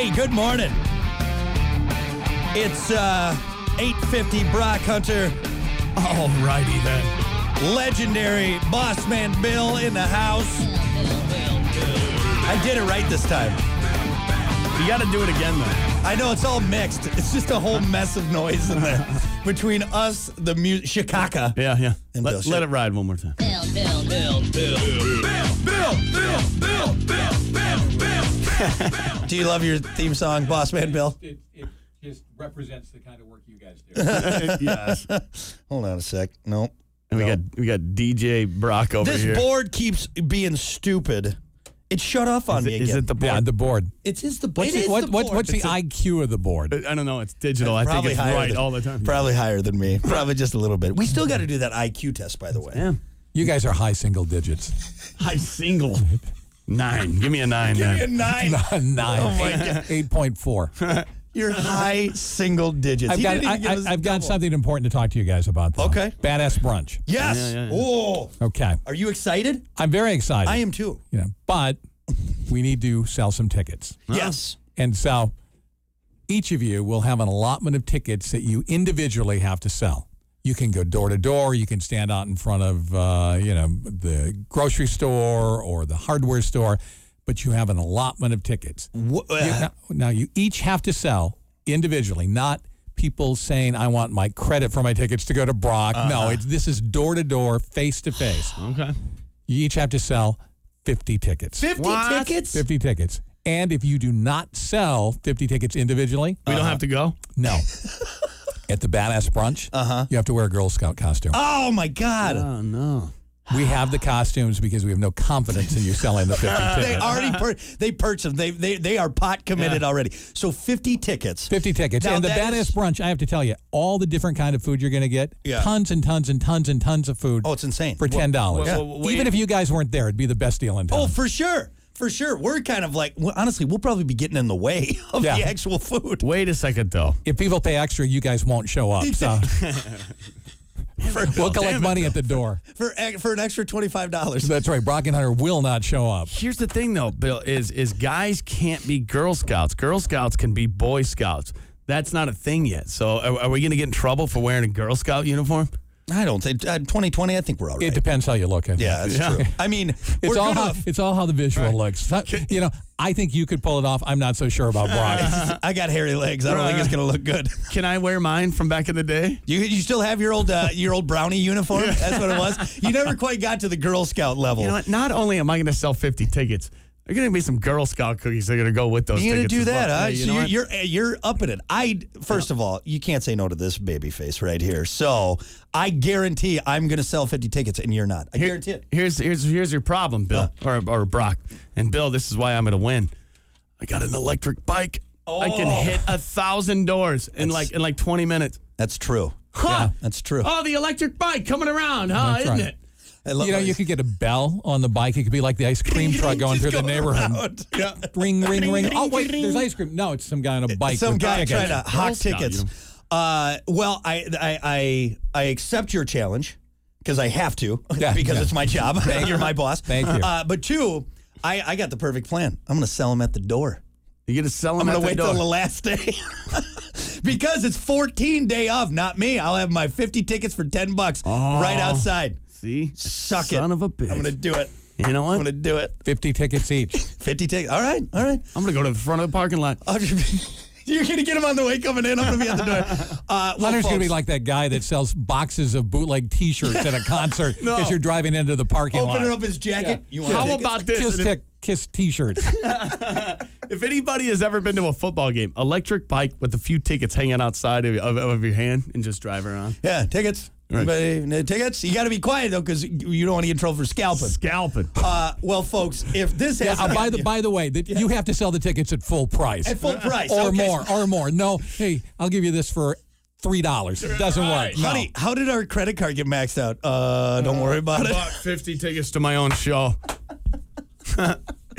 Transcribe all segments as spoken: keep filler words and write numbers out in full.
Hey, good morning. It's uh, eight fifty Brock Hunter. All righty then. Legendary boss man Bill in the house. I did it right this time. You got to do it again, though. I know, it's all mixed. It's just a whole mess of noise in there. Between us, the music, Chicago. Yeah, yeah. And Let, Bill, let it ride one more time. Bill, Bill, Bill, Bill, Bill, Bill, Bill, Bill, Bill, Bill, Bill. Do you love your theme song, boss man Bill? It, it just represents the kind of work you guys do. Yes. Hold on a sec. Nope. And we Nope. got we got D J Brock over This here. board keeps being stupid. It shut off on is me it, again. is it the board? Yeah, the board. It's is the board. What's, It the, is what, the what, board. what's the It's a- I Q of the board? I don't know. It's digital. I think Probably it's higher right than- all the time. Probably higher than me. Probably just a little bit. We still got to do that I Q test, by the way. Yeah. You guys are high single digits. High single. Nine. Give me a nine. Give then. me a nine. Nine. Oh, my God. eight point four. You're high single digits. I've He got didn't I, even give us a have got double. something important to talk to you guys about, though. Okay. Badass brunch. Yes. Yeah, yeah, yeah. Oh. Okay. Are you excited? I'm very excited. I am too. You know, but we need to sell some tickets. Yes. And so each of you will have an allotment of tickets that you individually have to sell. You can go door to door. You can stand out in front of, uh, you know, the grocery store or the hardware store, but you have an allotment of tickets. Wh- You- uh, now, now, you each have to sell individually, not people saying, I want my credit for my tickets to go to Brock. No, it's, this is door to door, face to face. Okay. You each have to sell fifty tickets. fifty What? tickets? fifty tickets. And if you do not sell fifty tickets individually, We don't have to go? no. At the Badass Brunch, Uh-huh. you have to wear a Girl Scout costume. Oh, my God. Oh, no. We have the costumes because we have no confidence in you selling the fifty they tickets. already pur- they purchased them. They, they, they are pot committed Yeah. already. So fifty tickets. fifty tickets. Now and the that Badass is- Brunch, I have to tell you, all the different kind of food you're going to get, Yeah. tons and tons and tons and tons of food Oh, it's insane. for ten dollars. Well, well, wait. Even if you guys weren't there, it'd be the best deal in town. Oh, for sure. For sure. We're kind of like, well, honestly, we'll probably be getting in the way of Yeah. the actual food. Wait a second, though. If people pay extra, you guys won't show up. So For, we'll collect damn it, money at the door. for, e- for an extra twenty-five dollars. That's right. Brock and Hunter will not show up. Here's the thing, though, Bill, is is guys can't be Girl Scouts. Girl Scouts can be Boy Scouts. That's not a thing yet. So are, are we going to get in trouble for wearing a Girl Scout uniform? I don't think. Uh, twenty twenty, I think we're all right. It depends how you look at it. Yeah, that's Yeah. true. I mean, It's we're all good how enough. it's all how the visual looks. So- you know, I think you could pull it off. I'm not so sure about Brock. I got hairy legs. I don't think it's going to look good. Can I wear mine from back in the day? You you still have your old uh, your old brownie uniform? That's what it was. You never quite got to the Girl Scout level. You know what? Not only am I going to sell fifty tickets, there are going to be some Girl Scout cookies that are going to go with those You're gonna tickets. do as well. that, huh? Hey, you so know you're, what? you're you're up in it. I first of all, you can't say no to this baby face right here. So I guarantee I'm gonna sell fifty tickets, and you're not. I Here- guarantee it. Here's here's here's your problem, Bill, or or Brock, and Bill. This is why I'm going to win. I got an electric bike. I can Oh. hit a thousand doors in like in like twenty minutes. That's true. Huh? That's true. Oh, the electric bike coming around, huh? That's Isn't right. it? I love You know, how you he's- could get a bell on the bike. It could be like the ice cream truck going Just through the going neighborhood. around. Yeah. Ring, ring, ring. Oh, wait, there's ice cream. No, it's some guy on a bike. Some with guy tickets. trying to hawk Girl Scout, tickets. you know. Uh, well, I I I I accept your challenge because I have to Yeah, because yeah. it's my job. You're my boss. Thank you. Uh, but two, I I got the perfect plan. I'm gonna sell them at the door. You get to sell them I'm at gonna the wait door. till the last day because it's fourteen day off. Not me. I'll have my fifty tickets for ten bucks right outside. See, Suck it. son of a bitch. I'm gonna do it. You know what? I'm gonna do it. fifty tickets each. fifty tickets. All right. All right. I'm gonna go to the front of the parking lot. I'll just- You're gonna get them on the way coming in. I'm gonna be at the door. Uh, well, Hunter's going to be folks, like that guy that sells boxes of bootleg T-shirts at a concert as No. you're driving into the parking lot. opening up his jacket. You want How tickets? about this? Kiss, And if- tick, kiss T-shirts. If anybody has ever been to a football game, electric bike with a few tickets hanging outside of, of, of your hand and just drive around. Yeah, tickets. Right. Anybody, uh, tickets. You got to be quiet though, because you don't want to get in trouble for scalping. Scalping. Uh, well, folks, if this Yeah, has uh, by the by the way, that you have to sell the tickets at full price. at full price or okay. more, or more. No, hey, I'll give you this for three dollars. It doesn't work. No. Honey, how did our credit card get maxed out? Uh, don't worry about I it. bought fifty tickets to my own show.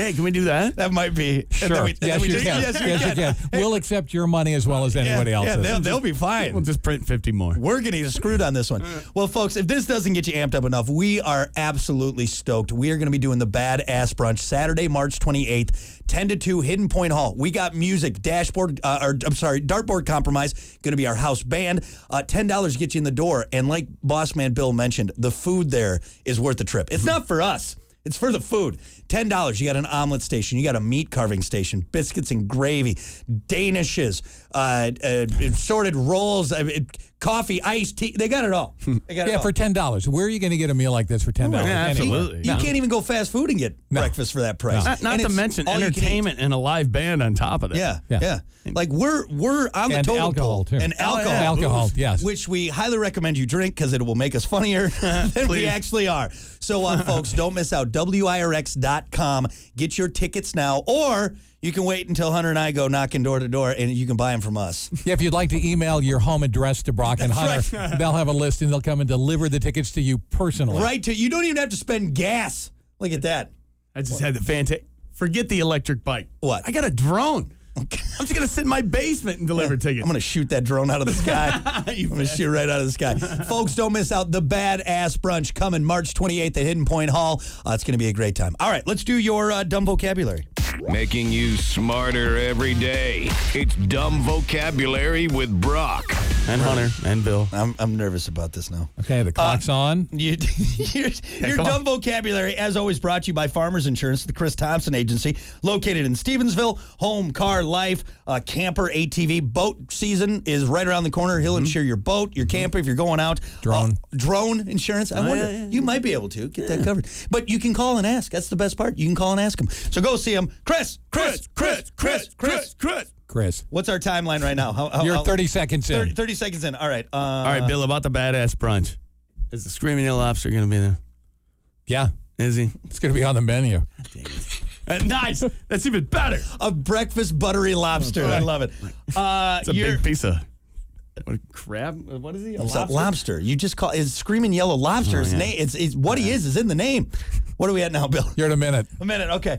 Hey, can we do that? That might be. Sure. And then we- and then yes, we you just- can. Yes, we Yes, you can. can. We'll accept your money as well as anybody Yeah, else's. they'll, they'll be fine. We'll just print fifty more. We're going to get screwed on this one. Well, folks, if this doesn't get you amped up enough, we are absolutely stoked. We are going to be doing the Badass Brunch Saturday, March twenty-eighth, ten to two, Hidden Point Hall. We got music, dashboard, uh, or I'm sorry, dartboard compromise, going to be our house band. Uh, ten dollars gets you in the door. And like Boss Man Bill mentioned, the food there is worth the trip. It's not for us. It's for the food. ten dollars, you got an omelet station, you got a meat carving station, biscuits and gravy, danishes, uh, uh, assorted rolls, uh, coffee, iced tea. They got it all. They got it Yeah, all. for ten dollars. Where are you going to get a meal like this for ten dollars? Yeah, anywhere? absolutely. You can't even go fast food and get breakfast for that price. Not, not And to it's mention all you can eat. entertainment and a live band on top of that. Yeah, yeah, Yeah. Like we're we're on the And totem alcohol, pole. too. And Oh, alcohol, yeah. Alcohol, yes. which we highly recommend you drink because it will make us funnier than we Please. actually are. So, uh, folks, don't miss out. W I R X dot com. Get your tickets now, or you can wait until Hunter and I go knocking door to door, and you can buy them from us. Yeah, if you'd like to email your home address to Brock and That's Hunter, they'll have a list and they'll come and deliver the tickets to you personally. Right to you don't even have to spend gas. Look at that. I just had the fantastic. Forget the electric bike. What? I got a drone. I'm just going to sit in my basement and deliver tickets. I'm going to shoot that drone out of the sky. I'm going to shoot right out of the sky. Folks, don't miss out. The Badass Brunch coming March twenty-eighth at Hidden Point Hall. Uh, it's going to be a great time. All right, let's do your uh, dumb vocabulary. Making you smarter every day. It's Dumb Vocabulary with Brock. and Hunter and Bill. I'm, I'm nervous about this now. Okay, the clock's on. You, your your come dumb vocabulary, as always, brought to you by Farmers Insurance, the Chris Thompson Agency, located in Stevensville. Home, car, life, uh, camper, A T V. Boat season is right around the corner. He'll insure your boat, your camper if you're going out. Drone. Uh, drone insurance. I wonder, yeah, yeah, you might be able to get that covered. But you can call and ask. That's the best part. You can call and ask him. So go see him. Chris, Chris, Chris, Chris, Chris. Chris. Chris, What's our timeline right now? How, how, you're how- thirty seconds in. thirty, thirty seconds in. All right. Uh, All right, Bill, about the Badass Brunch. Is the Screaming Yellow Lobster going to be there? Yeah, Is he? it's going to be on the menu. Uh, nice. That's even better. A breakfast buttery lobster. I love it. Uh, It's a you're- big piece of what, crab. What is he? A It's a lobster? lobster. You just call it's screaming yellow lobster. His yeah. name. It's, it's what he is is in the name. What are we at now, Bill? You're at a minute. A minute. Okay.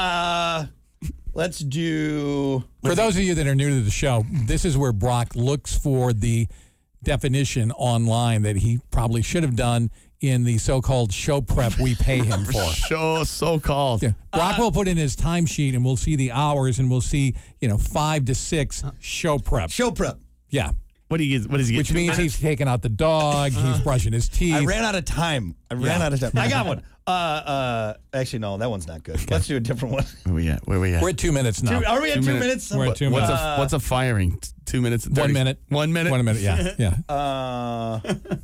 Uh, let's do. For those of you that are new to the show, this is where Brock looks for the definition online that he probably should have done in the so-called show prep we pay him for. Show so called. Yeah. Brock will put in his timesheet, and we'll see the hours, and we'll see, you know, five to six show prep. Show prep. Yeah, What do you get? What does he get? which Two means minutes? he's taking out the dog, he's brushing his teeth. I ran out of time. I ran Yeah. out of time. I got one. Uh, uh, actually, no, that one's not good. Let's do a different one. Where we at? Where we at? We're at two minutes now. Two- are we at Two two, minutes. minutes? We're at two What's minutes. a what's a firing? T- Two minutes and One thirty minute. One minute. One minute, yeah, yeah. Uh,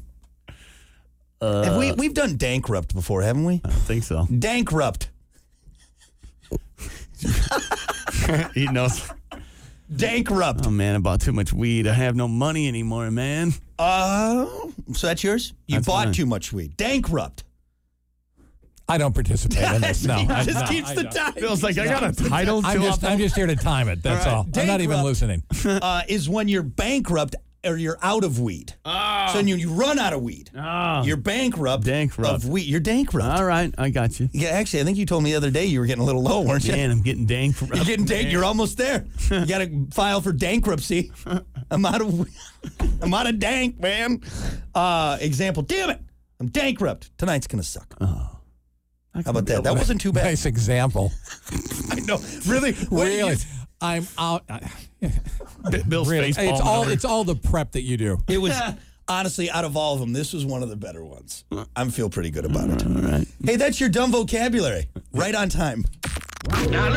have we we've done Dankrupt before, haven't we? I don't think so. Dankrupt. He knows. Dankrupt. Oh man, I bought too much weed. I have no money anymore, man. Uh, so that's yours. You That's bought mine. too much weed. Dankrupt. I don't participate in this. No, He I, just no, keeps I the don't. time. Feels like I got a title. I'm to just, up- I'm just here to time it. That's all. I'm not even Dankrupt. listening. uh, is when you're bankrupt or you're out of weed. Oh. So when you, you run out of weed, Oh. you're bankrupt, Dankrupt. of weed. You're dankrupt. All right, I got you. Yeah, actually, I think you told me the other day you were getting a little low, weren't you? Man, I'm getting dank. For You're getting dank. You're almost there. You got to file for bankruptcy. I'm out of. I'm out of dank, man. Uh, example. Damn it. I'm bankrupt. Tonight's gonna suck. Oh. How about that? That wasn't too bad. Nice example. I know. Really? What do you- Really, I'm out. I- Bill's Really, face it's palming all over. it's all the prep that you do. It was honestly out of all of them. This was one of the better ones. I feel pretty good about it. All right. Hey, that's your dumb vocabulary. Right on time.